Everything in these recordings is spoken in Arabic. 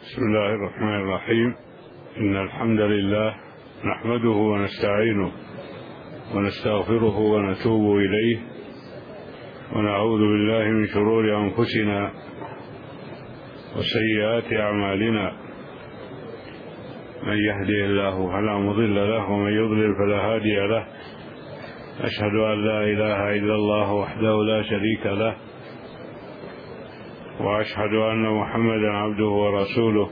بسم الله الرحمن الرحيم. إن الحمد لله نحمده ونستعينه ونستغفره ونتوب إليه ونعوذ بالله من شرور أنفسنا وسيئات أعمالنا. من يهده الله فلا مضل له ومن يضلل فلا هادي له. أشهد أن لا إله إلا الله وحده لا شريك له، وأشهد أن محمدا عبده ورسوله،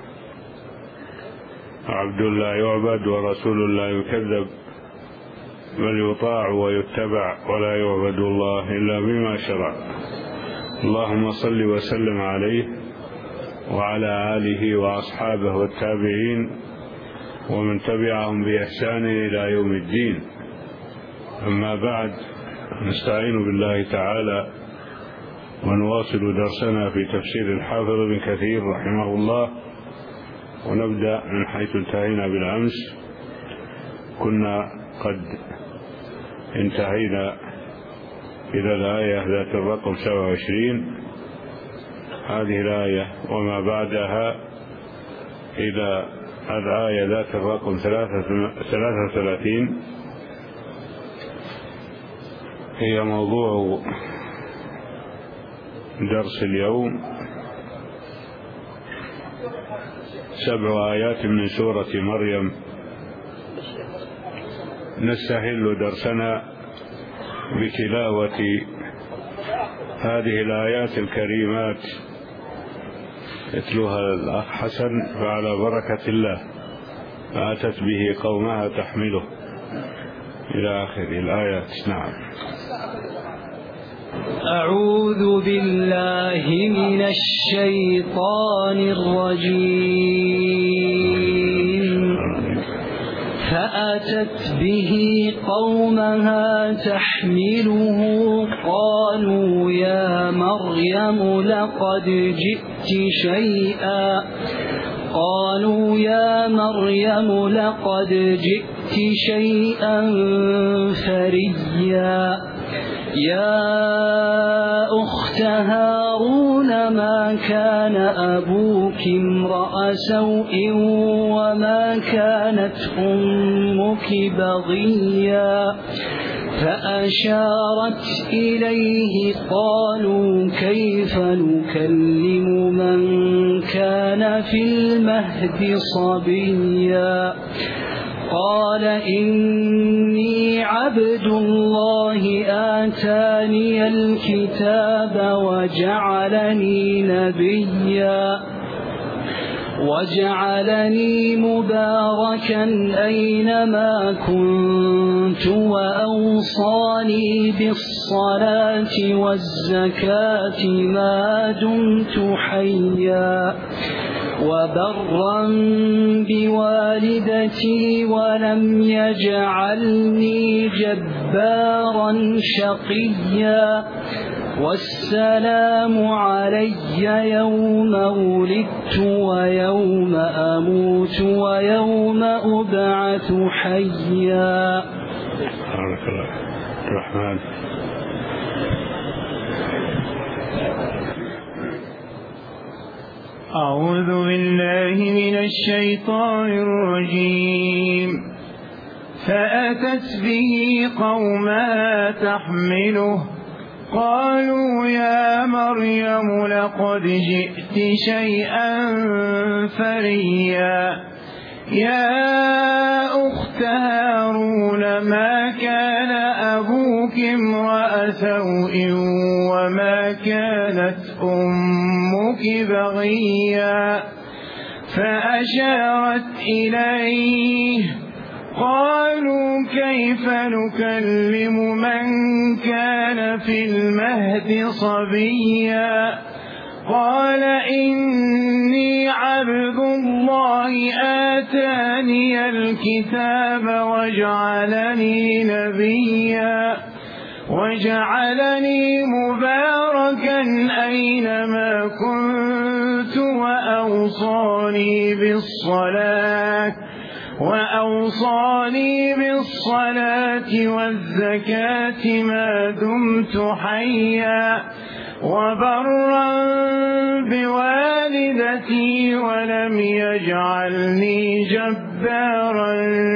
عبد لا يعبد ورسول لا يكذب، بل يطاع ويتبع ولا يعبد الله إلا بما شرع. اللهم صل وسلم عليه وعلى آله وأصحابه والتابعين ومن تبعهم بإحسان إلى يوم الدين. أما بعد، نستعين بالله تعالى ونواصل درسنا في تفسير الحافظ ابن كثير رحمه الله، ونبدأ من حيث انتهينا بالأمس. كنا قد انتهينا إلى الآية ذات الرقم 27، هذه الآية وما بعدها إلى الآية ذات الرقم 33 هي موضوع درس اليوم. 7 آيات من سورة مريم. نستهل درسنا بتلاوة هذه الآيات الكريمات يتلوها الأخ حسن فعلى بركة الله. فأتت به قومها تحمله إلى آخر الآيات. نعم. أعوذ بالله من الشيطان الرجيم. فأتت به قومها تحمله قالوا يا مريم لقد جئت شيئا فريا. يا أخت هارون ما كان أبوك امرأ سوء وما كانت أمك بغيا. فأشارت إليه قالوا كيف نكلم من كان في المهد صبيا. قال إني عبد الله آتاني الكتاب وجعلني مباركا أينما كنت وأوصاني بالصلاة والزكاة ما دمت حيا وبرا بوالدتي ولم يجعلني جبارا شقيا. والسلام علي يوم ولدت ويوم أموت ويوم أبعث حيا. بارك الله الرحمن. أعوذ بالله من الشيطان الرجيم. فأتت به قومها تحمله قالوا يا مريم لقد جئت شيئا فريا. يا أخت هارون ما كان أبوك امرأ سوء وما كانت أمك بغيا. فأشارت إليه قالوا كيف نكلم من كان في المهد صبيا. قال إني عبد الله آتاني الكتاب وجعلني نبيا وجعلني مباركا أينما كنت وأوصاني بالصلاة والزكاة ما دمت حيا وبرا بوالدتي ولم ولم يجعلني جبارا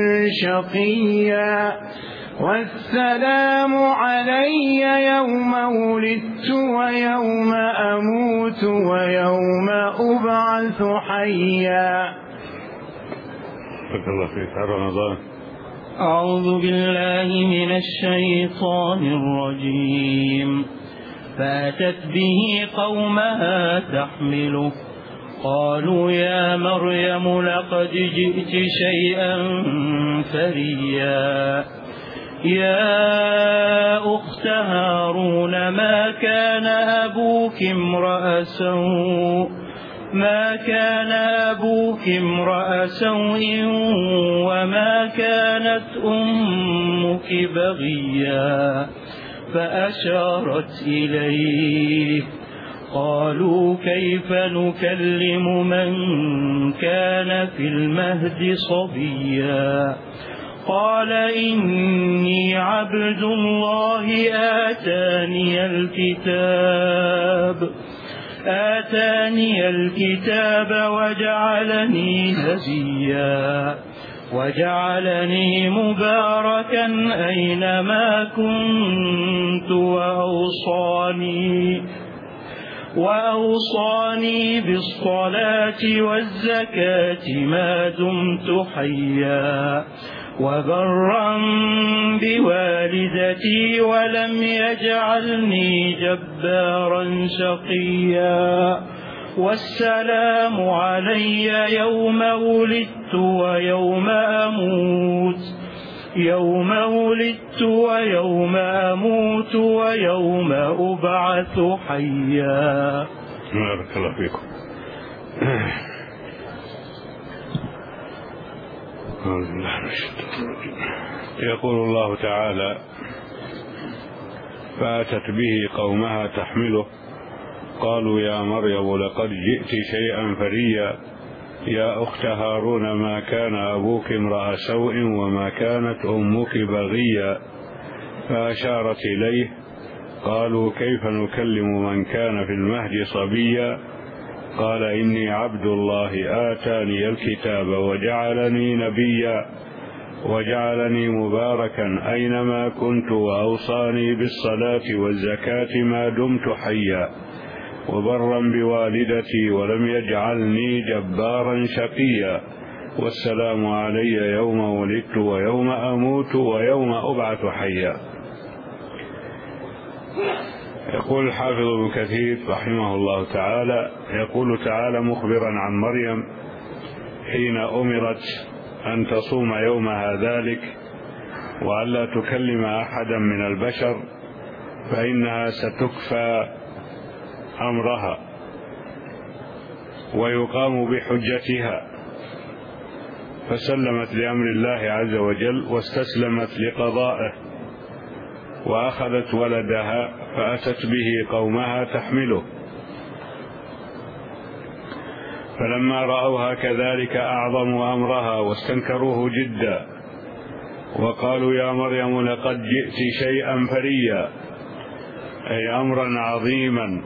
شقيا والسلام علي يوم ولدت ويوم أموت ويوم أبعث حيا. بارك الله فيك. رمضان. أعوذ بالله من الشيطان الرجيم. فأتت به قومها تحمله قالوا يا مريم لقد جئت شيئا فريا يا أخت هارون ما كان أبوك امرأ سوء وما كانت أمك بغيا فأشارت إليه قالوا كيف نكلم من كان في المهد صبيا قال إني عبد الله آتاني الكتاب وجعلني نبيا وجعلني مباركا أينما كنت وأوصاني بالصلاة والزكاة ما دمت حيا وبرا بوالدتي ولم يجعلني جبارا شقيا والسلام علي يوم ولدت ويوم أموت ويوم أبعث حيا. بارك الله فيكم. يقول الله تعالى فأتت به قومها تحمله قالوا يا مريم لقد جئت شيئا فريا يا أخت هارون ما كان أبوك امرأ سوء وما كانت أمك بغيا فأشارت إليه قالوا كيف نكلم من كان في المهد صبيا قال إني عبد الله آتاني الكتاب وجعلني نبيا وجعلني مباركا أينما كنت وأوصاني بالصلاة والزكاة ما دمت حيا وبرا بوالدتي ولم يجعلني جبارا شقيا والسلام علي يوم ولدت ويوم أموت ويوم أبعث حيا. يقول الحافظ ابن كثير رحمه الله تعالى يقول تعالى مخبرا عن مريم حين أمرت أن تصوم يومها ذلك وألا تكلم أحدا من البشر فإنها ستكفى أمرها ويقام بحجتها فسلمت لأمر الله عز وجل واستسلمت لقضائه وأخذت ولدها فأتت به قومها تحمله فلما رأوها كذلك أعظموا أمرها واستنكروه جدا وقالوا يا مريم لقد جئت شيئا فريا أي أمرا عظيما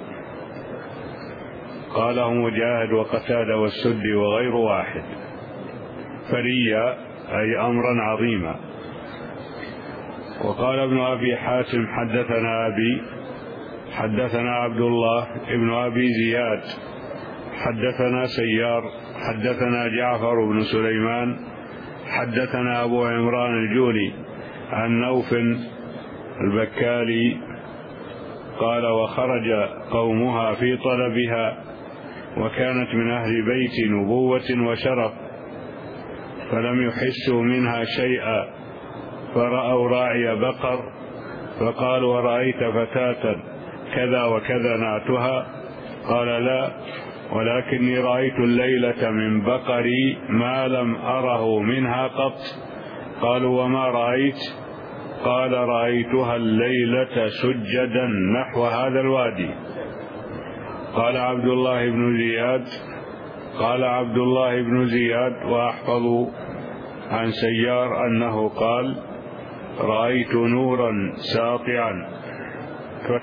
قاله مجاهد وقتادة والسدي وغير واحد فريا أي أمرا عظيما. وقال ابن أبي حاتم حدثنا عبد الله ابن أبي زياد حدثنا سيار حدثنا جعفر بن سليمان حدثنا أبو عمران الجوني عن نوف البكالي قال وخرج قومها في طلبها وكانت من أهل بيت نبوة وشرف فلم يحسوا منها شيئا فرأوا راعي بقر فقالوا ورأيت فتاة كذا وكذا نعتها قال لا ولكني رأيت الليلة من بقري ما لم أره منها قط قالوا وما رأيت قال رأيتها الليلة سجدا نحو هذا الوادي. قال عبد الله بن زياد وأحفظ عن سيار أنه قال رأيت نورا ساطعا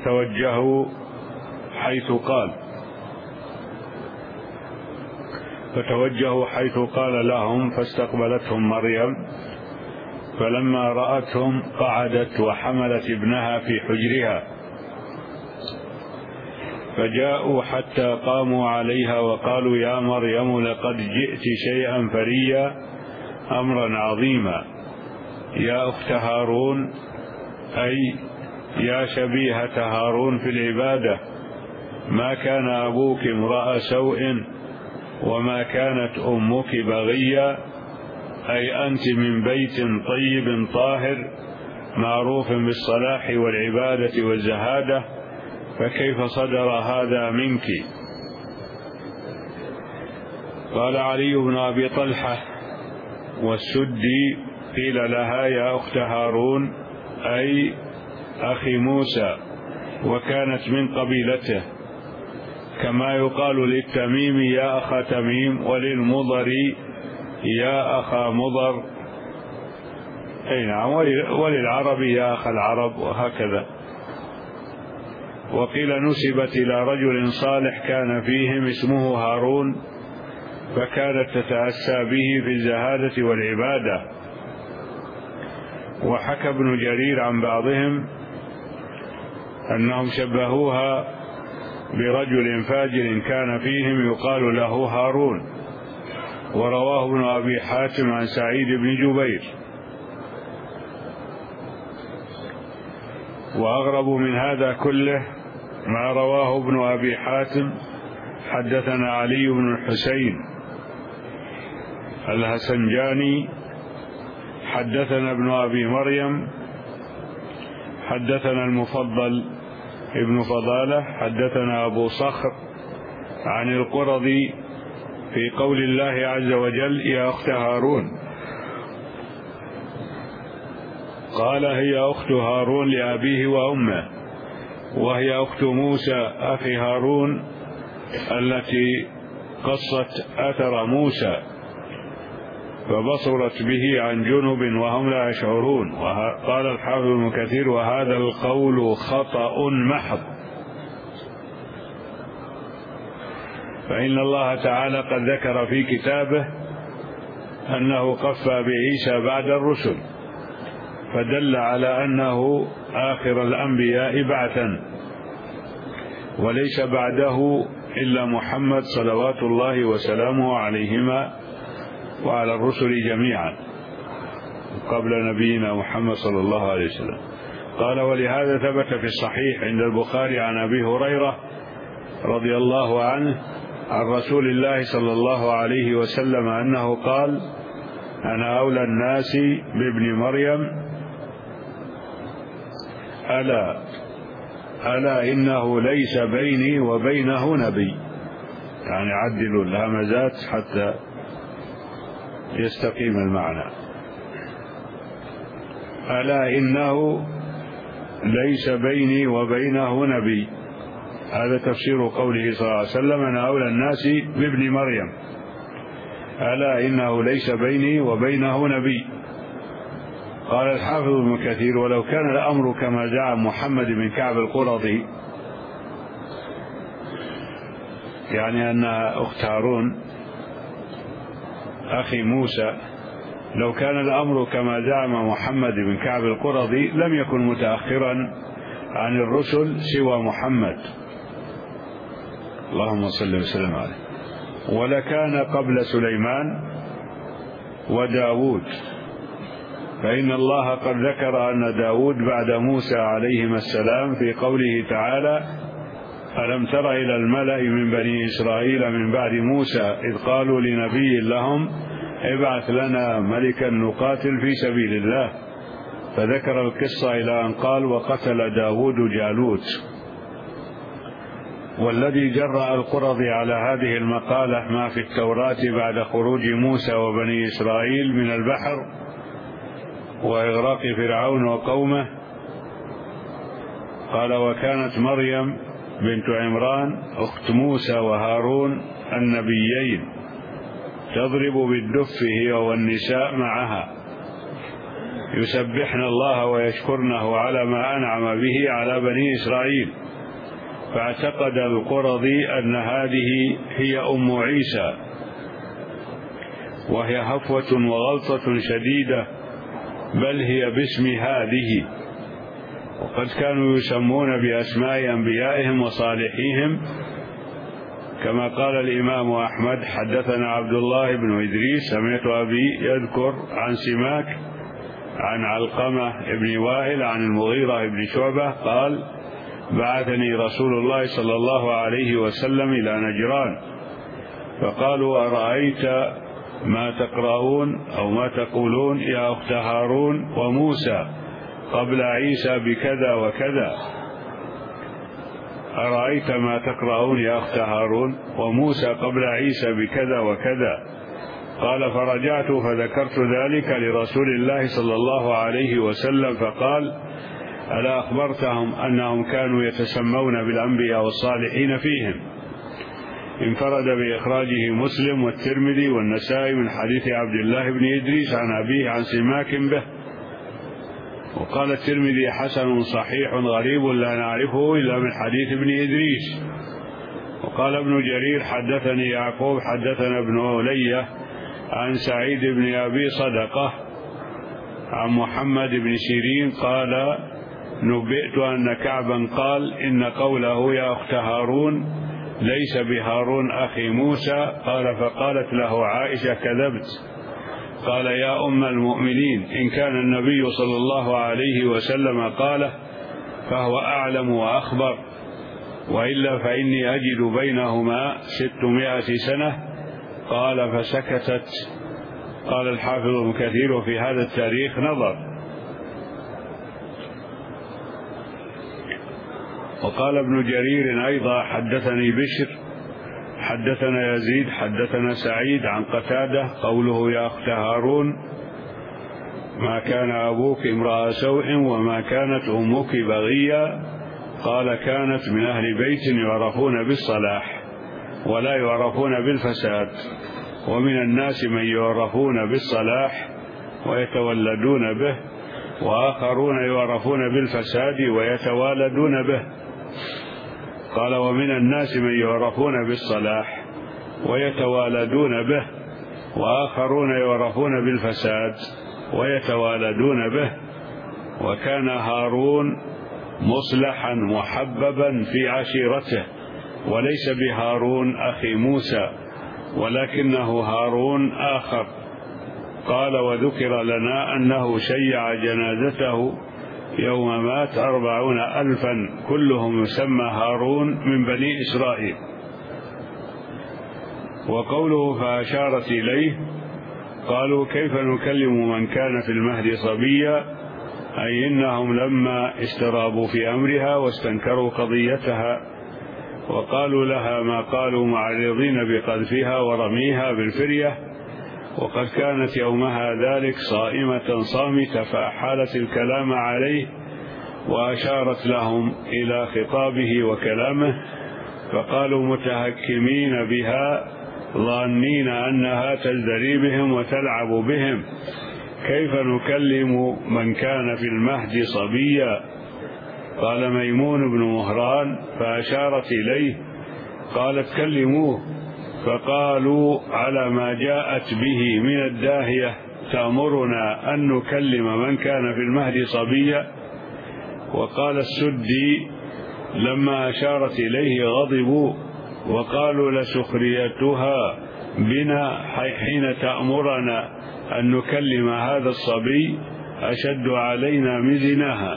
فتوجهوا حيث قال فتوجهوا حيث قال لهم، فاستقبلتهم مريم، فلما رأتهم قعدت وحملت ابنها في حجرها، فجاءوا حتى قاموا عليها وقالوا: يا مريم لقد جئت شيئا فريا، أمرا عظيما، يا أخت هارون، أي يا شبيهة هارون في العبادة، ما كان أبوك امرأ سوء وما كانت أمك بغيا، أي أنت من بيت طيب طاهر معروف بالصلاح والعبادة والزهادة، فكيف صدر هذا منك؟ قال علي بن أبي طلحة والسدي: قيل لها: يا أخت هارون، أي أخي موسى، وكانت من قبيلته، كما يقال للتميم: يا أخا تميم، وللمضر: يا أخا مضر، أي نعم، وللعرب: يا أخا العرب، وهكذا. وقيل نسبت إلى رجل صالح كان فيهم اسمه هارون، فكانت تتأسى به في الزهادة والعبادة. وحكى ابن جرير عن بعضهم أنهم شبهوها برجل فاجر كان فيهم يقال له هارون. ورواه ابن أبي حاتم عن سعيد بن جبير. وأغرب من هذا كله ما رواه ابن أبي حاتم: حدثنا علي بن الحسين الهسنجاني حدثنا ابن أبي مريم حدثنا المفضل ابن فضالة حدثنا أبو صخر عن القرظي في قول الله عز وجل: يا أخت هارون، قال: هي أخت هارون لأبيه وأمه، وهي أخت موسى أخي هارون التي قصت أثر موسى فبصرت به عن جنب وهم لا يشعرون. قال الحافظ ابن كثير: وهذا القول خطأ محض، فإن الله تعالى قد ذكر في كتابه أنه قفى بعيسى بعد الرسل، فدل على أنه آخر الأنبياء بعثا، وليس بعده إلا محمد صلوات الله وسلامه عليهما وعلى الرسل جميعا قبل نبينا محمد صلى الله عليه وسلم. قال: ولهذا ثبت في الصحيح عند البخاري عن أبي هريرة رضي الله عنه عن رسول الله صلى الله عليه وسلم أنه قال: أنا أولى الناس بابن مريم، ألا إنه ليس بيني وبينه نبي. يعني عدلوا الهمزات حتى يستقيم المعنى. ألا إنه ليس بيني وبينه نبي، هذا تفسير قوله صلى الله عليه وسلم: أنا أولى الناس بابن مريم، ألا إنه ليس بيني وبينه نبي. قال الحافظ ابن كثير: ولو كان الأمر كما زعم محمد بن كعب القرظي، يعني أنها أخت هارون أخي موسى، لو كان الأمر كما زعم محمد بن كعب القرظي لم يكن متأخرا عن الرسل سوى محمد، اللهم صل وسلم عليه، ولكان قبل سليمان وداود، فإن الله قد ذكر أن داود بعد موسى عليهما السلام في قوله تعالى: ألم تر إلى الملأ من بني إسرائيل من بعد موسى إذ قالوا لنبي لهم ابعث لنا ملكا نقاتل في سبيل الله، فذكر القصة إلى أن قال: وقتل داود جالوت. والذي جرأ القرظي على هذه المقالة ما في التوراة بعد خروج موسى وبني إسرائيل من البحر وإغراق فرعون وقومه، قال: وكانت مريم بنت عمران أخت موسى وهارون النبيين تضرب بالدف هي والنساء معها يسبحن الله ويشكرنه على ما أنعم به على بني إسرائيل، فاعتقد القرظي أن هذه هي أم عيسى، وهي هفوة وغلطة شديدة، بل هي باسم هذه. وقد كانوا يسمون بأسماء أنبيائهم وصالحيهم، كما قال الإمام أحمد: حدثنا عبد الله بن إدريس سمعت أبي يذكر عن سماك عن علقمة بن وائل عن المغيرة بن شعبة قال: بعثني رسول الله صلى الله عليه وسلم إلى نجران، فقالوا: أرأيت ما تقرؤون أو ما تقولون يا أخت هارون وموسى قبل عيسى بكذا وكذا؟ أرأيت ما تقرؤون يا أخت هارون وموسى قبل عيسى بكذا وكذا؟ قال: فرجعت فذكرت ذلك لرسول الله صلى الله عليه وسلم، فقال: ألا أخبرتهم أنهم كانوا يتسمون بالأنبياء والصالحين فيهم؟ انفرد بإخراجه مسلم والترمذي والنسائي من حديث عبد الله بن إدريس عن أبيه عن سماك به. وقال الترمذي: حسن صحيح غريب لا نعرفه إلا من حديث ابن إدريس. وقال ابن جرير: حدثني يعقوب حدثنا ابن أولية عن سعيد بن أبي صدقة عن محمد بن سيرين قال: نبئت أن كعبا قال: إن قوله يا أخت هارون ليس بهارون أخي موسى. قال: فقالت له عائشة: كذبت. قال: يا أم المؤمنين، إن كان النبي صلى الله عليه وسلم قاله فهو أعلم وأخبر، وإلا فإني أجد بينهما 600 سنة. قال: فسكتت. قال الحافظ ابن كثير: في هذا التاريخ نظر. وقال ابن جرير أيضا: حدثني بشر حدثنا يزيد حدثنا سعيد عن قتادة قوله يا أخت هارون ما كان أبوك امرأ سوء وما كانت أمك بغيا. قال: كانت من أهل بيت يعرفون بالصلاح ولا يعرفون بالفساد، ومن الناس من يعرفون بالصلاح ويتولدون به، وآخرون يعرفون بالفساد ويتوالدون به. قال: ومن الناس من يعرفون بالصلاح ويتوالدون به، وآخرون يعرفون بالفساد ويتوالدون به. وكان هارون مصلحا محببا في عشيرته، وليس بهارون أخي موسى، ولكنه هارون آخر. قال: وذكر لنا أنه شيع جنازته يوم مات 40,000 كلهم يسمى هارون من بني إسرائيل. وقوله فأشارت إليه، قالوا: كيف نكلم من كان في المهد صبيا؟ أي إنهم لما استرابوا في أمرها واستنكروا قضيتها وقالوا لها ما قالوا معرضين بقذفها ورميها بالفرية، وقد كانت يومها ذلك صائمة صامتة، فأحالت الكلام عليه وأشارت لهم إلى خطابه وكلامه، فقالوا متهكمين بها ظانين أنها تزدري بهم وتلعب بهم: كيف نكلم من كان في المهد صبيا؟ قال ميمون بن مهران: فأشارت إليه قالت: كلموه. فقالوا: على ما جاءت به من الداهية تأمرنا أن نكلم من كان في المهد صبيا؟ وقال السدي: لما أشارت إليه غضبوا وقالوا: لسخريتها بنا حين تأمرنا أن نكلم هذا الصبي أشد علينا من زناها.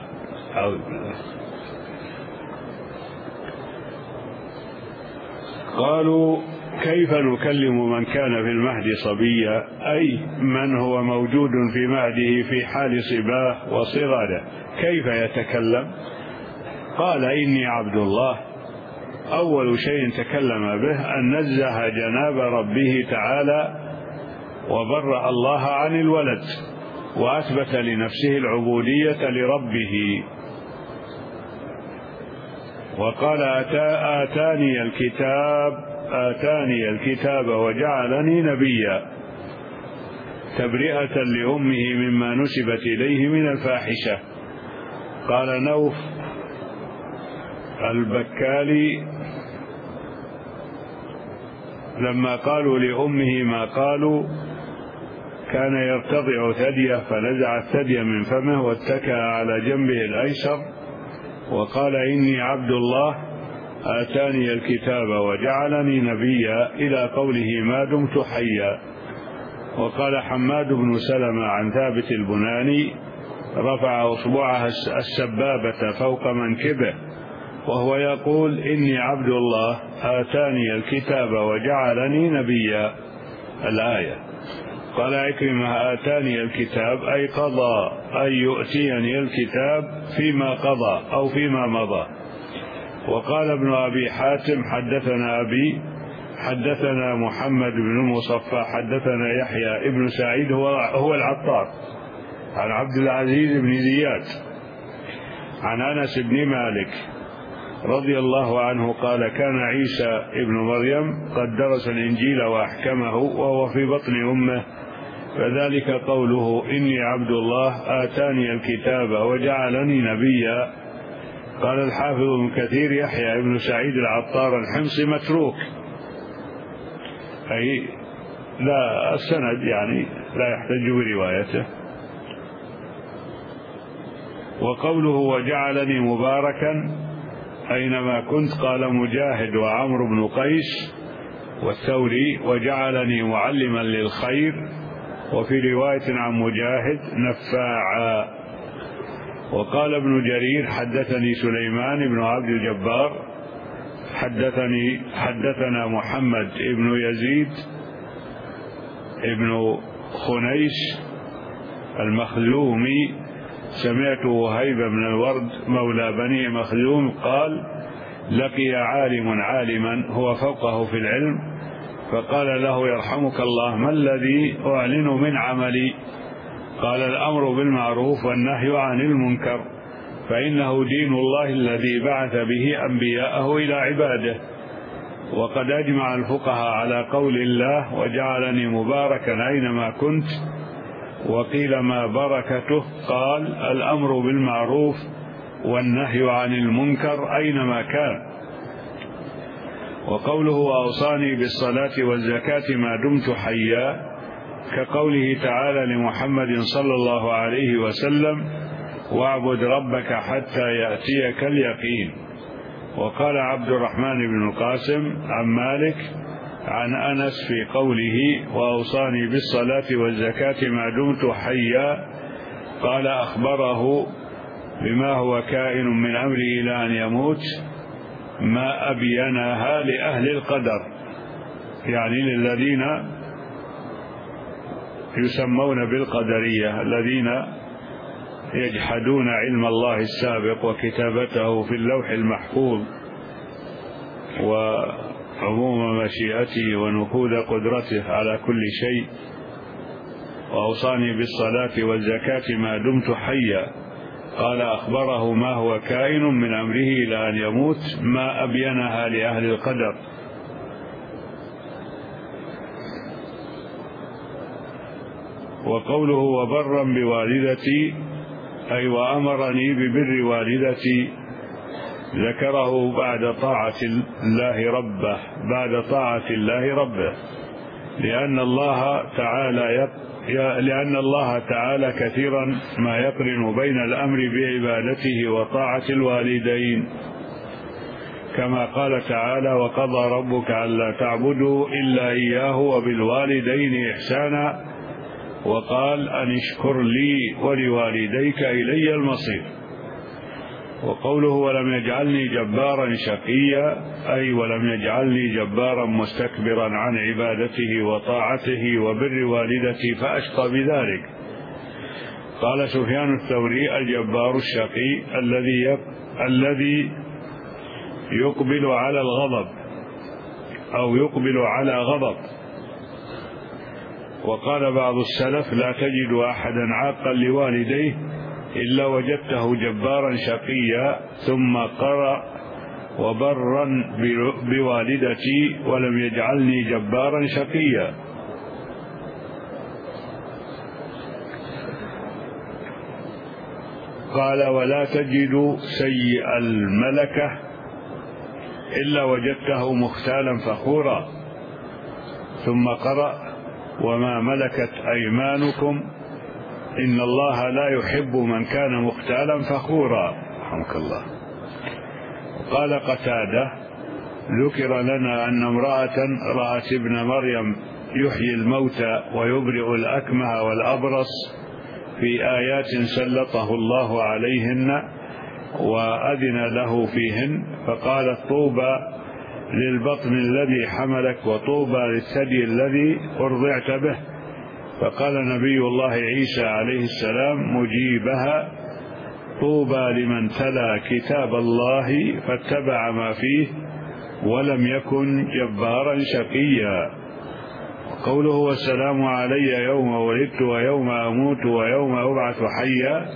قالوا: كيف نكلم من كان في المهد صبيا؟ أي من هو موجود في مهده في حال صباه وصغاره، كيف يتكلم؟ قال: إني عبد الله. أول شيء تكلم به أن نزه جناب ربه تعالى وبرأ الله عن الولد، وأثبت لنفسه العبودية لربه. وقال: آتاني الكتاب وجعلني نبيا، تبرئة لأمه مما نسبت إليه من الفاحشة. قال نوف البكالي: لما قالوا لأمه ما قالوا كان يرتضع ثديه فنزع الثدي من فمه واتكأ على جنبه الأيسر وقال إني عبد الله آتاني الكتاب وجعلني نبيا إلى قوله ما دمت حيا. وقال حماد بن سلمة عن ثابت البناني رفع أصبعها السبابة فوق منكبه وهو يقول إني عبد الله آتاني الكتاب وجعلني نبيا الآية. قال عكرمة آتاني الكتاب أي قضى أن يؤتيني الكتاب فيما قضى أو فيما مضى. وقال ابن أبي حاتم حدثنا أبي حدثنا محمد بن المصفى حدثنا يحيى ابن سعيد هو العطار عن عبد العزيز بن زياد عن أنس بن مالك رضي الله عنه قال كان عيسى ابن مريم قد درس الإنجيل وأحكمه وهو في بطن أمه فذلك قوله إني عبد الله آتاني الكتاب وجعلني نبيا. قال الحافظ ابن كثير يحيى ابن سعيد العطار الحمصي متروك أي لا السند يعني لا يحتج بروايته. وقوله وجعلني مباركا أينما كنت قال مجاهد وعمرو بن قيس والثوري وجعلني معلما للخير وفي رواية عن مجاهد نفاعا. وقال ابن جرير حدثني سليمان بن عبد الجبار حدثنا محمد بن يزيد ابن خنيس المخزومي سمعت وهيب بن الورد مولى بني مخزوم قال لقي عالم عالما هو فوقه في العلم فقال له يرحمك الله ما الذي أعلن من عملي؟ قال الأمر بالمعروف والنهي عن المنكر فإنه دين الله الذي بعث به أنبياءه إلى عباده. وقد أجمع الفقهاء على قول الله وجعلني مباركا أينما كنت. وقيل ما بركته قال الأمر بالمعروف والنهي عن المنكر أينما كان. وقوله أوصاني بالصلاة والزكاة ما دمت حيا كقوله تعالى لمحمد صلى الله عليه وسلم واعبد ربك حتى يأتيك اليقين. وقال عبد الرحمن بن القاسم عن مالك عن أنس في قوله وأوصاني بالصلاة والزكاة ما دمت حيا قال أخبره بما هو كائن من أمره إلى أن يموت ما أبينها لأهل القدر يعني للذين يسمون بالقدرية الذين يجحدون علم الله السابق وكتابته في اللوح المحفوظ وعموم مشيئته ونفوذ قدرته على كل شيء. وأوصاني بالصلاة والزكاة ما دمت حيا قال أخبره ما هو كائن من أمره إلى أن يموت ما أبينها لأهل القدر. وقوله وبرا بوالدتي أي وأمرني ببر والدتي ذكره بعد طاعة الله ربه لأن الله تعالى كثيرا ما يقرن بين الأمر بعبادته وطاعة الوالدين كما قال تعالى وقضى ربك ألا تعبدوا إلا إياه وبالوالدين إحسانا وقال أن اشكر لي ولوالديك إلي المصير. وقوله ولم يجعلني جبارا شقيا أي ولم يجعلني جبارا مستكبرا عن عبادته وطاعته وبر والدتي فأشقى بذلك. قال سفيان الثوري الجبار الشقي الذي يقبل على الغضب أو يقبل على غضب. وقال بعض السلف لا تجد أحدا عاقا لوالديه إلا وجدته جبارا شقيا ثم قرأ وبرا بوالدتي ولم يجعلني جبارا شقيا. قال ولا تجد سيء الملكة إلا وجدته مختالا فخورا ثم قرأ وما ملكت أيمانكم إن الله لا يحب من كان مختالا فخورا. رحمك الله. قال قتادة: ذكر لنا أن امرأة رأت ابن مريم يحيي الموتى ويبرئ الأكمه والأبرص في آيات سلطه الله عليهن وأذن له فيهن، فقالت: طوبى للبطن الذي حملك وطوبى للثدي الذي أرضعت به. فقال نبي الله عيسى عليه السلام مجيبها: طوبى لمن تلا كتاب الله فاتبع ما فيه ولم يكن جبارا شقيا. قوله: والسلام علي يوم ولدت ويوم أموت ويوم أبعث حيا،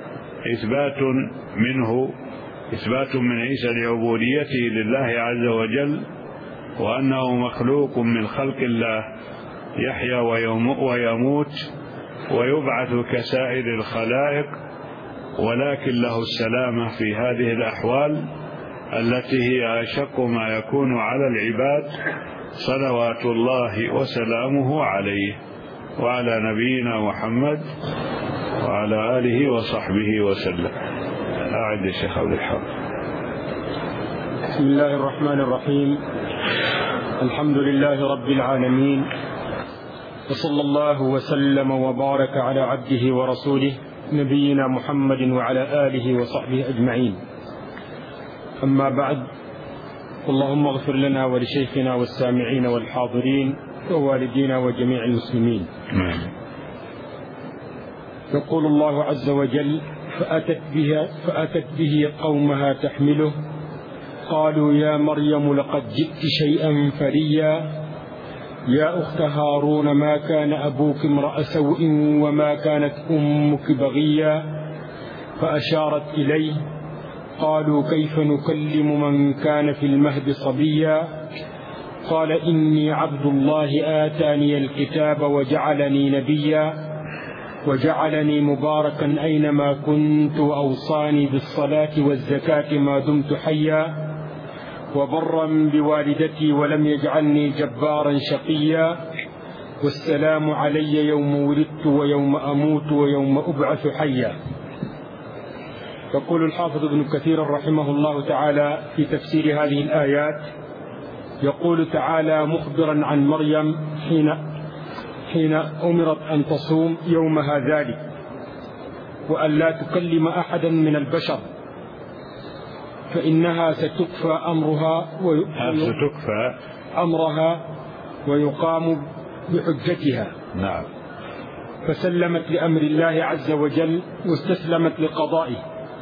إثبات من عيسى لعبوديته لله عز وجل، وأنه مخلوق من خلق الله يحيا ويموت ويبعث كسائر الخلائق، ولكن له السلامة في هذه الأحوال التي هي أشق ما يكون على العباد، صلوات الله وسلامه عليه وعلى نبينا محمد وعلى آله وصحبه وسلم. أعد الشيخ عبد الحق. بسم الله الرحمن الرحيم. الحمد لله رب العالمين، وصلى الله وسلم وبارك على عبده ورسوله نبينا محمد وعلى آله وصحبه أجمعين. أما بعد، اللهم اغفر لنا ولشيخنا والسامعين والحاضرين ووالدينا وجميع المسلمين. يقول الله عز وجل: فأتت به قومها تحمله قالوا يا مريم لقد جئت شيئا فريا يا أخت هارون ما كان أبوك امرأ سوء وما كانت أمك بغيا. فأشارت إليه. قالوا كيف نكلم من كان في المهد صبيا. قال إني عبد الله آتاني الكتاب وجعلني نبيا وجعلني مباركا أينما كنت وأوصاني بالصلاة والزكاة ما دمت حيا وبرا بوالدتي ولم يجعلني جبارا شقيا والسلام علي يوم ولدت ويوم أموت ويوم أبعث حيا. يقول الحافظ ابن كثير رحمه الله تعالى في تفسير هذه الآيات، يقول تعالى مخبرا عن مريم حين أمرت أن تصوم يومها ذلك وأن لا تكلم أحدا من البشر، فإنها ستكفى أمرها ويقام بحجتها. نعم. فسلمت لأمر الله عز وجل واستسلمت لقضائه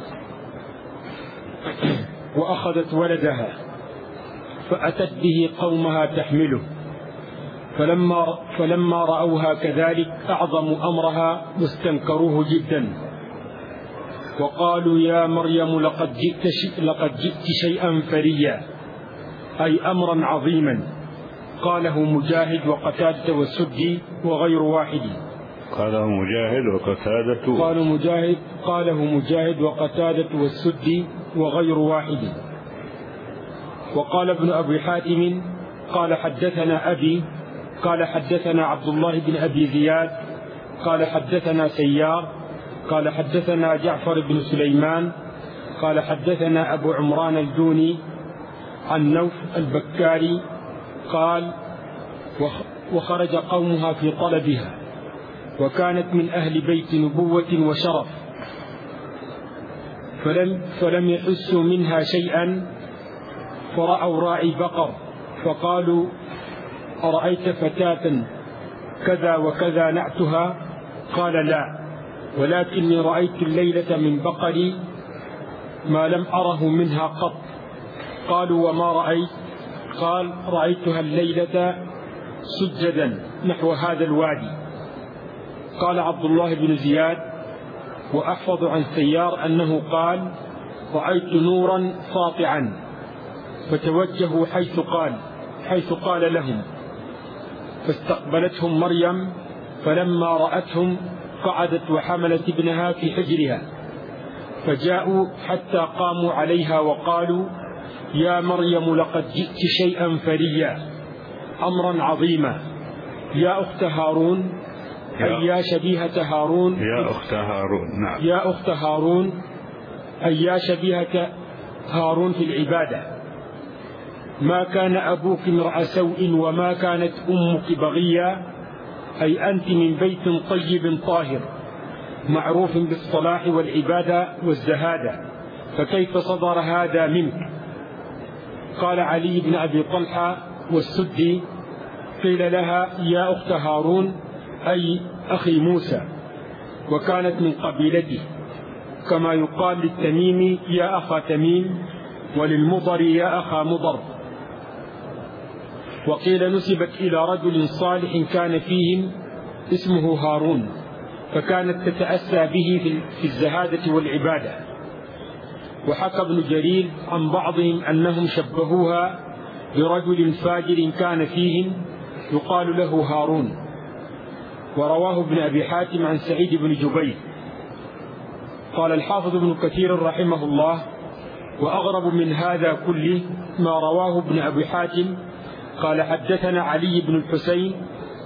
وأخذت ولدها فأتت به قومها تحمله، فلما رأوها كذلك أعظموا أمرها واستنكروه جدا وقالوا يا مريم لقد جئت شيئا فريا، أي أمرا عظيما. قاله مجاهد وقتادة والسدي وغير واحد. قاله مجاهد وقتادة والسدي وغير واحد. وقال ابن أبي حاتم قال حدثنا أبي قال حدثنا عبد الله بن أبي زياد قال حدثنا سيار قال حدثنا جعفر بن سليمان قال حدثنا أبو عمران الجوني عن نوف البكاري قال وخرج قومها في طلبها وكانت من أهل بيت نبوة وشرف، فلم يحسوا منها شيئا، فرأوا راعي بقر فقالوا أرأيت فتاة كذا وكذا نعتها؟ قال لا، ولكني رأيت الليلة من بقري ما لم أره منها قط. قالوا وما رأيت؟ قال رأيتها الليلة سجدا نحو هذا الوادي. قال عبد الله بن زياد وأحفظ عن سيار أنه قال رأيت نورا ساطعا فتوجهوا حيث قال لهم، فاستقبلتهم مريم فلما رأتهم قعدت وحملت ابنها في حجرها، فجاءوا حتى قاموا عليها وقالوا يا مريم لقد جئت شيئا فريا، أمرا عظيما. يا أخت هارون أي يا شبيهة هارون. يا أخت هارون. نعم. يا أخت هارون أي يا شبيهة هارون في العبادة. ما كان أبوك امرأ سوء وما كانت أمك بغيا، أي أنت من بيت طيب طاهر معروف بالصلاح والعبادة والزهادة، فكيف صدر هذا منك؟ قال علي بن أبي طلحة والسدي: قيل لها يا أخت هارون أي أخي موسى، وكانت من قبيلته، كما يقال للتميم يا أخا تميم، وللمضر يا أخا مضر. وقيل نسبت إلى رجل صالح كان فيهم اسمه هارون، فكانت تتأسى به في الزهادة والعبادة. وحكى ابن جرير عن بعضهم أنهم شبهوها برجل فاجر كان فيهم يقال له هارون. ورواه ابن أبي حاتم عن سعيد بن جبير. قال الحافظ ابن كثير رحمه الله: وأغرب من هذا كله ما رواه ابن أبي حاتم قال حدثنا علي بن الحسين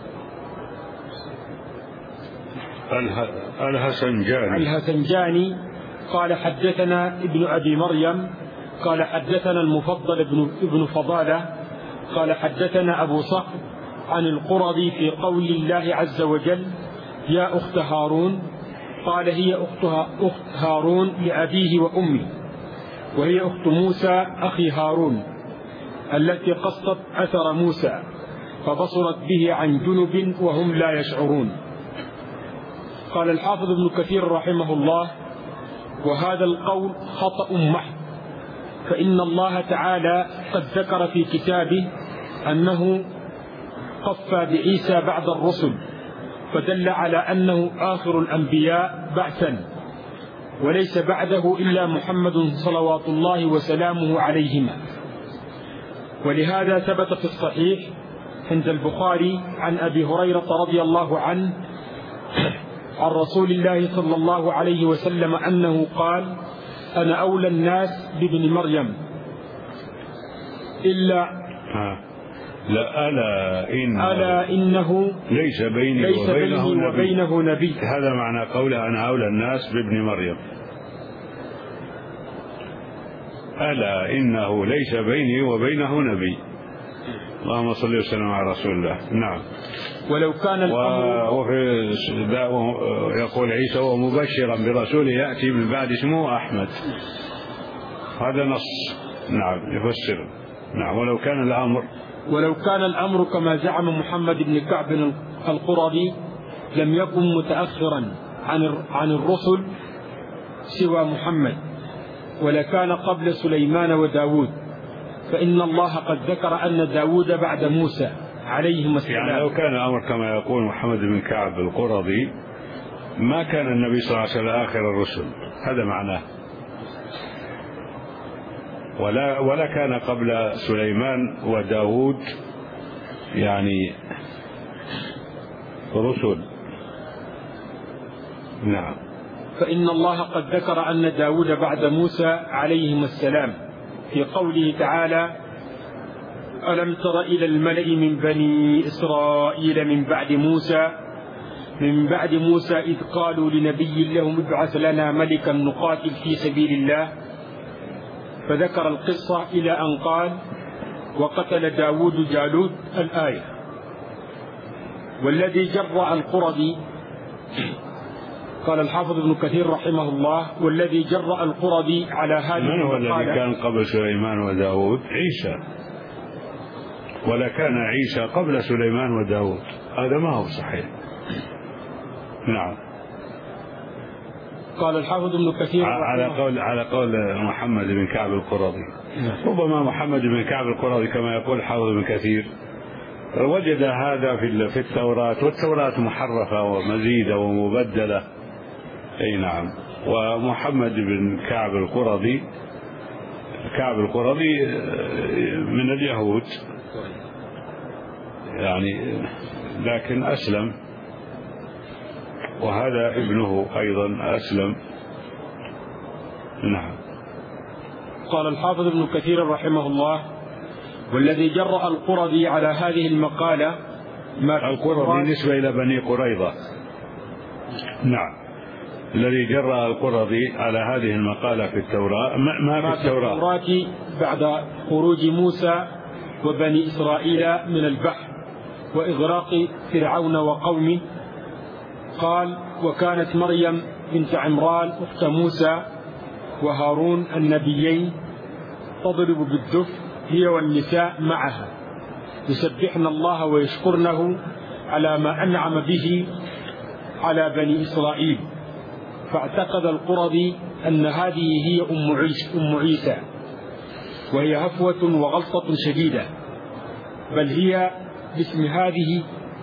الهسنجاني قال حدثنا ابن أبي مريم قال حدثنا المفضل ابن فضالة قال حدثنا أبو صخر عن القرظي في قول الله عز وجل: يا أخت هارون. قال: هي أخت هارون لأبيه وأمي، وهي أخت موسى أخي هارون التي قصت أثر موسى فبصرت به عن جنب وهم لا يشعرون. قال الحافظ ابن كثير رحمه الله: وهذا القول خطأ محض، فإن الله تعالى قد ذكر في كتابه أنه قفى بعيسى بعد الرسل، فدل على أنه آخر الأنبياء بعثا، وليس بعده إلا محمد صلوات الله وسلامه عليهما. ولهذا ثبت في الصحيح عند البخاري عن أبي هريرة رضي الله عنه عن رسول الله صلى الله عليه وسلم أنه قال: أنا أولى الناس بابن مريم إلا ألا إنه ليس بيني وبينه نبي. هذا معنى قوله أنا أولى الناس بابن مريم. ألا إنه ليس بيني وبينه نبي. اللهم صل وسلم على رسول الله. نعم. ولو كان الأمر وفي يقول عيسى ومبشرا برسول يأتي من بعد اسمه أحمد. هذا نص. نعم يفسر. نعم. ولو كان الأمر كما زعم محمد بن كعب القرظي لم يكن متأخرا عن الرسل سوى محمد، ولكان قبل سليمان وداود، فإن الله قد ذكر أن داود بعد موسى عليهم السلام. يعني لو كان الأمر كما يقول محمد بن كعب القرظي ما كان النبي صلى الله عليه وسلم آخر الرسل، هذا معناه. ولا كان قبل سليمان وداود يعني رسل. نعم. فإن الله قد ذكر أن داود بعد موسى عليهم السلام في قوله تعالى: ألم تر إلى الملأ من بني إسرائيل من بعد موسى إذ قالوا لنبي لهم ابعث لنا ملكا نقاتل في سبيل الله، فذكر القصة إلى أن قال: وقتل داود جالوت الآية. والذي جرأ القرظي، قال الحافظ ابن كثير رحمه الله: والذي جرأ القرظي على هذه من هو الذي كان قبل سليمان وداود؟ عيسى. ولا كان عيسى قبل سليمان وداود، هذا ما هو صحيح. نعم. قال الحافظ ابن كثير على قول محمد بن كعب القرظي. ربما محمد بن كعب القرظي كما يقول الحافظ ابن كثير وجد هذا في التوراة، والتوراة محرفة ومزيدة ومبدلة. أي نعم. ومحمد بن كعب القرظي من اليهود يعني، لكن أسلم، وهذا ابنه أيضا أسلم. نعم. قال الحافظ ابن كثير رحمه الله: والذي جرأ القرظي على هذه المقالة القرى بالنسبة إلى بني قريظة. نعم، الذي جرى القرظي على هذه المقالة في التوراة ما في التوراة بعد خروج موسى وبني إسرائيل من البحر وإغراق فرعون وقومه. قال: وكانت مريم بنت عمران أخت موسى وهارون النبيين تضرب بالدف هي والنساء معها يسبحن الله ويشكرنه على ما أنعم به على بني إسرائيل. فاعتقد القرظي أن هذه هي أم عيسى، وهي هفوة وغلطة شديدة، بل هي باسم هذه.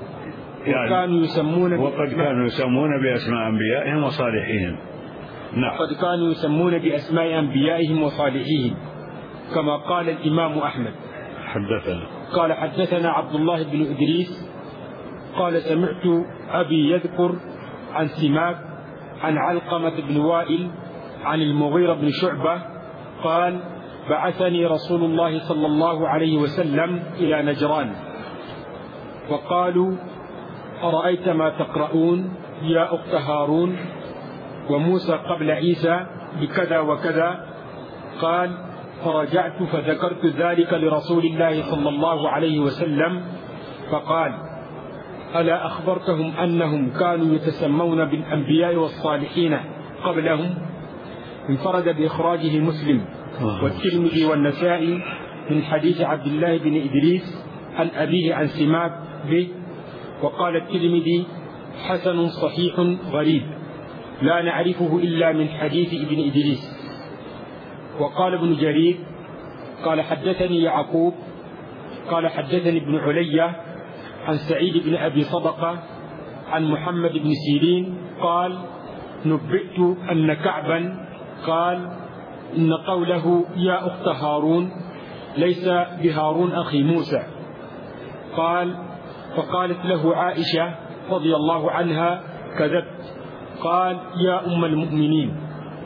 وقد كانوا يسمون بأسماء أنبيائهم وصالحيهم. نعم، قد كانوا يسمون بأسماء أنبيائهم وصالحيهم، كما قال الإمام أحمد. قال: حدثنا عبد الله بن إدريس قال: سمعت أبي يذكر عن سماك عن علقمة بن وائل عن المغيرة بن شعبة قال: بعثني رسول الله صلى الله عليه وسلم إلى نجران، وقالوا: أرأيت ما تقرؤون يا أخت هارون وموسى قبل عيسى بكذا وكذا؟ قال: فرجعت فذكرت ذلك لرسول الله صلى الله عليه وسلم، فقال: ألا أخبرتهم أنهم كانوا يتسمون بالأنبياء والصالحين قبلهم؟ انفرد بإخراجه مسلم والترمذي والنسائي من حديث عبد الله بن إدريس عن أبيه عن سماك به. وقال الترمذي: حسن صحيح غريب لا نعرفه إلا من حديث ابن إدريس. وقال ابن جرير قال: حدثني يعقوب قال: حدثني ابن علية عن سعيد بن أبي صدقة عن محمد بن سيرين قال: نبئت أن كعبا قال: إن قوله يا أخت هارون ليس بهارون أخي موسى. قال: فقالت له عائشة رضي الله عنها: كذبت. قال: يا أم المؤمنين،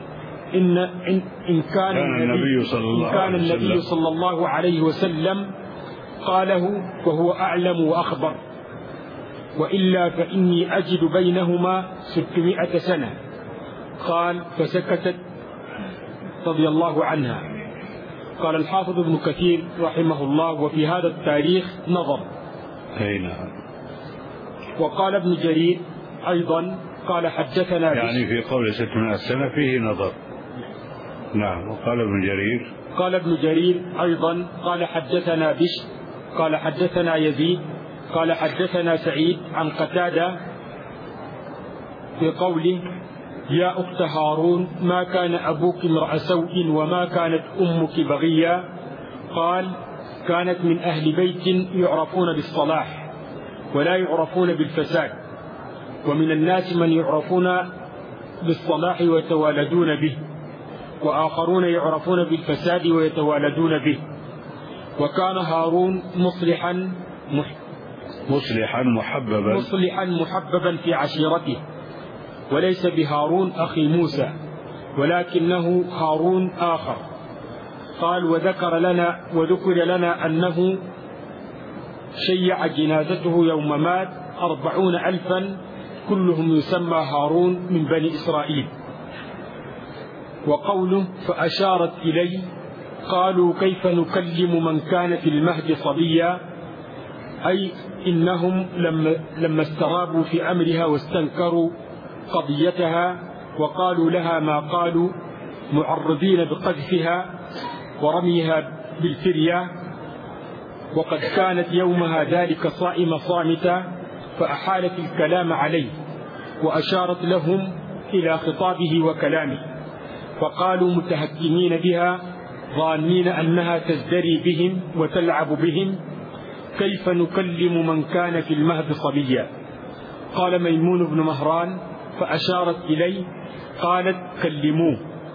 إن كان النبي صلى الله عليه وسلم قاله فهو أعلم وأخبر، وإلا فإني أجد بينهما 600 سنة. قال: فسكتت رضي الله عنها. قال الحافظ ابن كثير رحمه الله: وفي هذا التاريخ نظر. وقال ابن جرير أيضا قال: حدثنا يعني في قول 600 سنة فيه نظر. نعم. وقال ابن جرير أيضا قال: حدثنا بشر قال: حدثنا يزيد قال: حدثنا سعيد عن قتادة في قوله يا أخت هارون ما كان أبوك امرأ سوء وما كانت أمك بغيا. قال: كانت من أهل بيت يعرفون بالصلاح ولا يعرفون بالفساد، ومن الناس من يعرفون بالصلاح ويتوالدون به، وآخرون يعرفون بالفساد ويتوالدون به. وكان هارون مصلحا محببا في عشيرته، وليس بهارون أخي موسى ولكنه هارون آخر. قال: وذكر لنا أنه شيع جنازته يوم مات 40,000 كلهم يسمى هارون من بني إسرائيل. وقوله فأشارت إليه قالوا: كيف نكلم من كان في المهد صبيا؟ أي إنهم لما استرابوا في أمرها واستنكروا قضيتها وقالوا لها ما قالوا معرضين بقذفها ورميها بالفرية، وقد كانت يومها ذلك صائمة صامتة، فأحالت الكلام عليه وأشارت لهم إلى خطابه وكلامه، فقالوا متهكمين بها ظانين أنها تزدري بهم وتلعب بهم: كيف نكلم من كان في المهد صبيا؟ قال ميمون بن مهران: فأشارت إليه قالت: كلموه.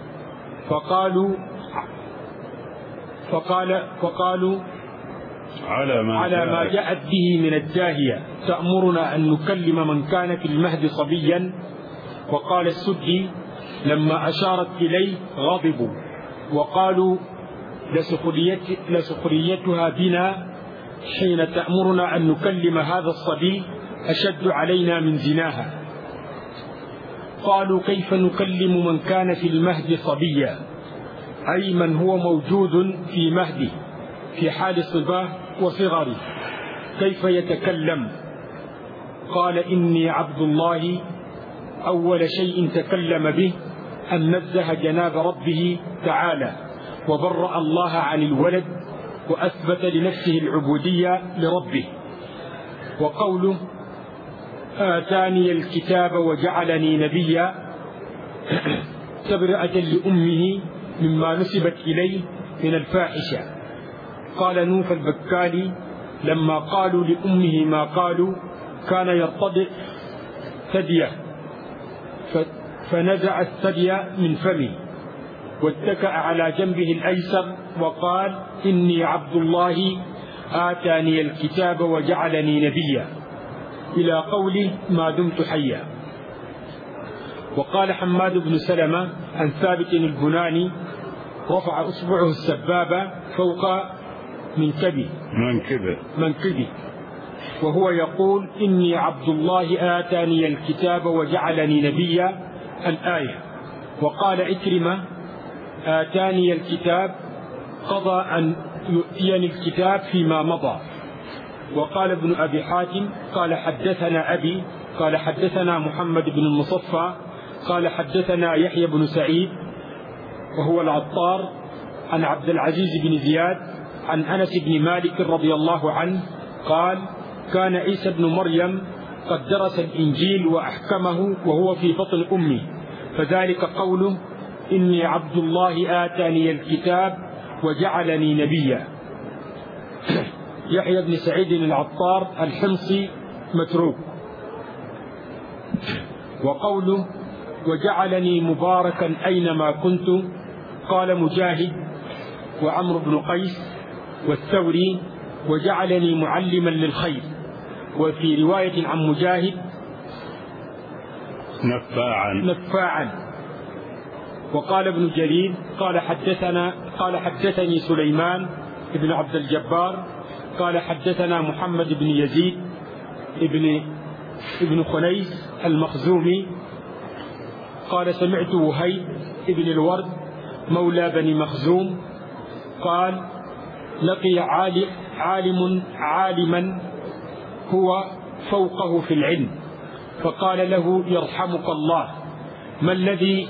فقالوا على ما جاءت به من الداهية تأمرنا أن نكلم من كان في المهد صبيا. وقال السدي: لما أشارت إليه غضبوا وقالوا: لسخريتها بنا حين تأمرنا أن نكلم هذا الصبي أشد علينا من زناها. قالوا كيف نكلم من كان في المهد صبيا، أي من هو موجود في مهده في حال صباه وصغره، كيف يتكلم؟ قال إني عبد الله. أول شيء تكلم به أن نزه جناب ربه تعالى وبرأ الله عن الولد وأثبت لنفسه العبودية لربه. وقوله آتاني الكتاب وجعلني نبيا تبرئة لأمه مما نسبت إليه من الفاحشة. قال نوف البكالي لما قالوا لأمه ما قالوا كان يرتضع ثديه فنزع الثدي من فمه واتكأ على جنبه الأيسر وقال إني عبد الله آتاني الكتاب وجعلني نبيا إلى قوله ما دمت حيا. وقال حماد بن سلمة عن ثابت البناني رفع أصبعه السبابة فوق منكبه وهو يقول إني عبد الله آتاني الكتاب وجعلني نبيا الآية. وقال إكرمة آتاني الكتاب قضى أن يؤتيني الكتاب فيما مضى. وقال ابن أبي حاتم قال حدثنا أبي قال حدثنا محمد بن المصفى قال حدثنا يحيى بن سعيد وهو العطار عن عبد العزيز بن زياد عن أنس بن مالك رضي الله عنه قال كان عيسى بن مريم قد درس الإنجيل وأحكمه وهو في بطن أمه، فذلك قوله إني عبد الله آتاني الكتاب وجعلني نبيا. يحيى بن سعيد العطار الحمصي متروك. وقوله وجعلني مباركا أينما كنت قال مجاهد وعمرو بن قيس والثوري وجعلني معلما للخير. وفي رواية عن مجاهد نفاعا. وقال ابن جرير قال حدثني سليمان بن عبد الجبار قال حدثنا محمد بن يزيد ابن خنيس المخزومي قال سمعت وهيب ابن الورد مولى بني مخزوم قال لقي عالما هو فوقه في العلم فقال له يرحمك الله ما الذي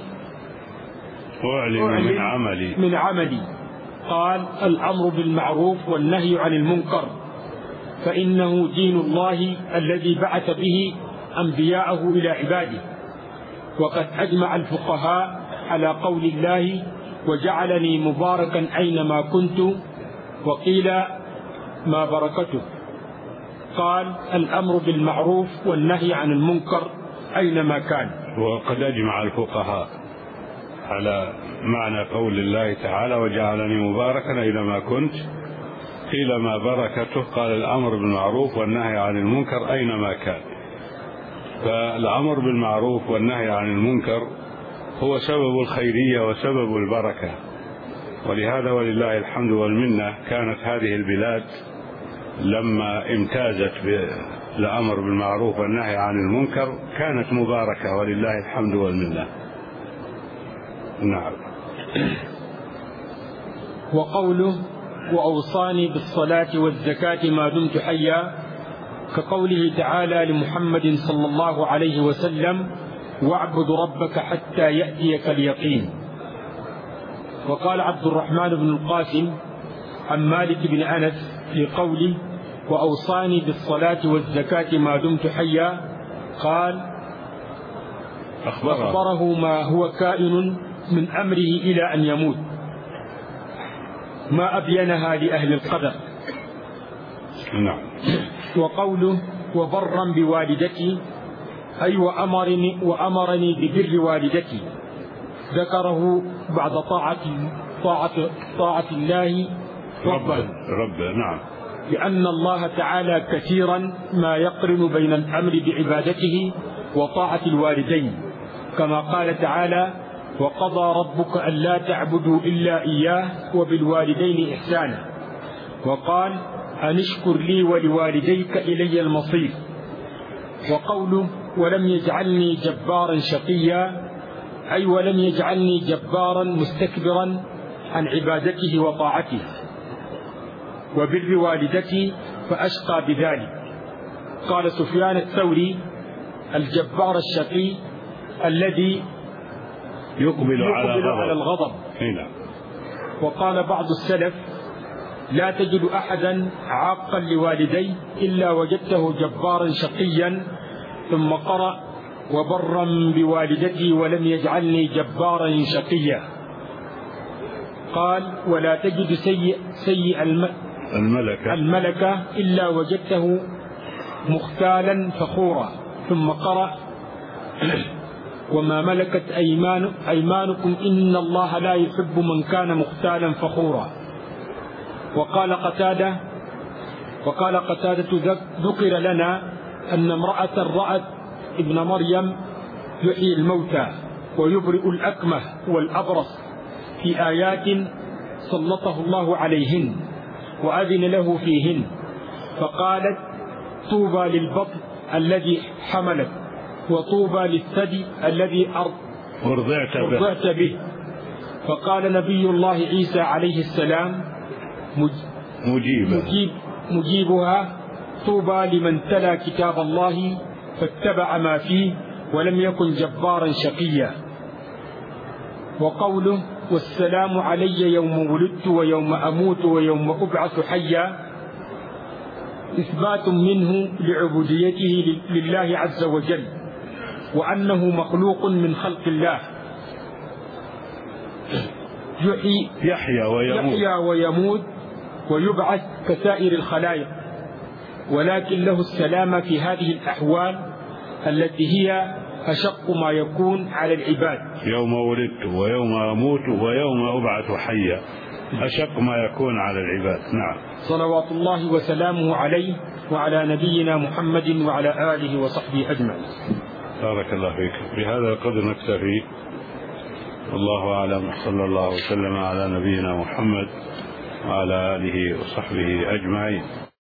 أعلم من عملي؟ قال الأمر بالمعروف والنهي عن المنكر، فإنه دين الله الذي بعث به أنبياءه إلى عباده. وقد أجمع الفقهاء على قول الله وجعلني مباركا أينما كنت، وقيل ما بركته. قال الأمر بالمعروف والنهي عن المنكر أينما كان. وقد أجمع الفقهاء على معنى قول الله تعالى وجعلني مباركا أينما كنت، قيل ما بركته، قال الأمر بالمعروف والنهي عن المنكر أينما كان. فالأمر بالمعروف والنهي عن المنكر هو سبب الخيرية وسبب البركة، ولهذا ولله الحمد والمنة كانت هذه البلاد لما امتازت بالأمر بالمعروف والنهي عن المنكر كانت مباركة ولله الحمد والمنة. نعم. وقوله وأوصاني بالصلاة والزكاة ما دمت حيا كقوله تعالى لمحمد صلى الله عليه وسلم واعبد ربك حتى يأتيك اليقين. وقال عبد الرحمن بن القاسم عن مالك بن أنس في قوله وأوصاني بالصلاة والزكاة ما دمت حيا قال أخبره ما هو كائن من أمره إلى أن يموت ما أبينها لأهل القدر. نعم. وقوله وبرا بوالدتي أي وأمرني ببر والدتي ذكره بعد طاعة الله رب. نعم. لأن الله تعالى كثيرا ما يقرن بين الأمر بعبادته وطاعة الوالدين، كما قال تعالى وقضى ربك ألا تعبدوا إلا إياه وبالوالدين إحسانا. وقال أن اشكر لي ولوالديك إلي المصير. وقوله ولم يجعلني جبارا شقيا أي ولم يجعلني جبارا مستكبرا عن عبادته وطاعته، وبر والدتي فأشقى بذلك. قال سفيان الثوري الجبار الشقي الذي يقبل على الغضب. وقال بعض السلف لا تجد أحدا عاقا لوالديه إلا وجدته جبارا شقيا، ثم قرأ وبرا بوالدتي ولم يجعلني جبارا شقيا. قال ولا تجد سيء الملكة إلا وجدته مختالا فخورا، ثم قرأ وما ملكت أيمانكم إن الله لا يحب من كان مختالا فخورا. وقال قتادة ذكر لنا أن امرأة رأت ابن مريم يحيي الموتى ويبرئ الأكمه والأبرص في آيات سلطه الله عليهن وأذن له فيهن، فقالت طوبى للبطن الذي حملت وطوبى للثدي الذي أرضعت به. فقال نبي الله عيسى عليه السلام مجيبها طوبى لمن تلا كتاب الله فاتبع ما فيه ولم يكن جبارا شقيا. وقوله والسلام علي يوم ولدت ويوم أموت ويوم أبعث حيا إثبات منه لعبوديته لله عز وجل، وأنه مخلوق من خلق الله يحيى ويموت ويبعث كسائر الخلائق، ولكن له السلامة في هذه الأحوال التي هي أشق ما يكون على العباد. يوم ولدت ويوم أموت ويوم أبعث حيا أشق ما يكون على العباد. نعم. صلوات الله وسلامه عليه وعلى نبينا محمد وعلى آله وصحبه أجمعين. بارك الله فيك. بهذا القدر نكتفي، والله أعلم. صلى الله وسلم على نبينا محمد وعلى آله وصحبه أجمعين.